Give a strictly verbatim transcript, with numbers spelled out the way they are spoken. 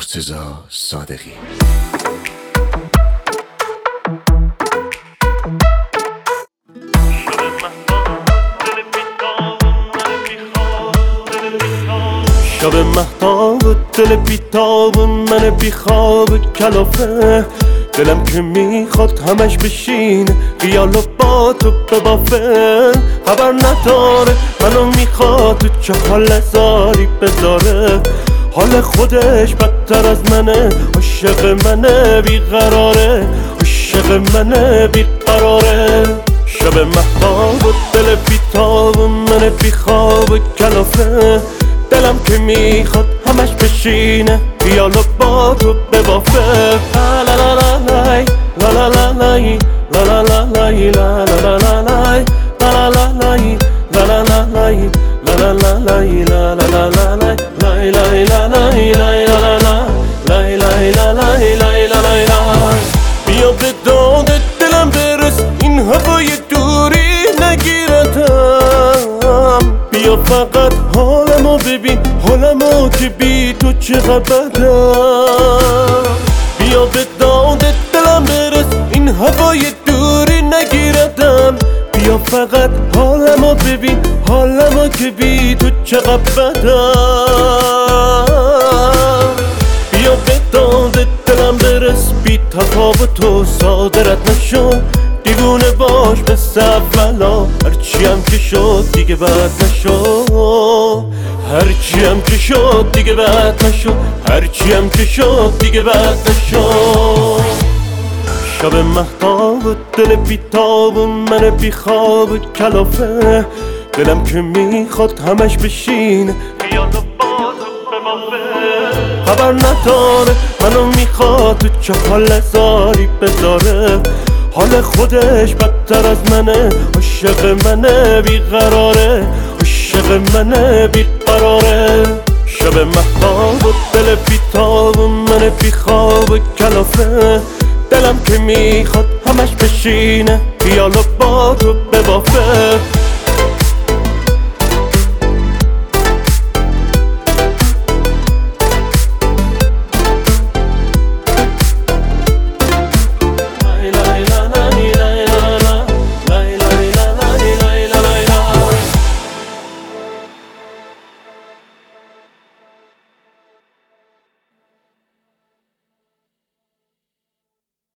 مرتضی صادقی. شب مهتاب دل بیتاب من بیخواب کلافه، دلم که میخواد همش بشین خیال و با تو ببافه. خبر نداره منو میخواد تو چه حال زاری بذاره، حال خودش بدتر از منه، عاشق منه بیقراره، عاشق منه بیقراره. شب مهتاب و دل بیتاب من بیخواب کلافه، دلم که میخواد همش بشینه خیال و با تو ببافه. لا لا لا لای لا لا لا لای لا لا لا لای لا لا لا لای لا لا لا لای لا لا لا لای لا لا لا لای لا لا لا لای لای لای لا لای لای لا لا لا لای لای لا لای لای لا لای لای. بیا به داد دلم برس این هوای دوری نگیرتم، بیا فقط حالمو ببین حالمو که بی تو چقدر بدم. بیا به داد دلم برس این هوای دوری نگیرتم، بیا فقط حالمو ببین حالمو که بی تو چقدر بدم. بیا به داد دلم برس بی تفاوت تو صادرت نشو، دیوونه باش به اولا، هرچی هم که شد دیگه بد نشو، هرچی هم که شد دیگه بد نشو، هرچی هم که شد دیگه بد نشو. شب مهتاب و دل بیتاب و من بیخواب کلافه، دلم که میخواد همش بشین خیال و با تو ببافه. خبر نداره منو میخواد تو چه حال زاری بذاره، حال خودش بدتر از منه، عاشق منه بیقراره، عاشق منه بیقراره. شب مهتاب و دل بیتاب و من بیخواب کلافه، دلم که میخواد همش بشینه خیال و با تو ببافه.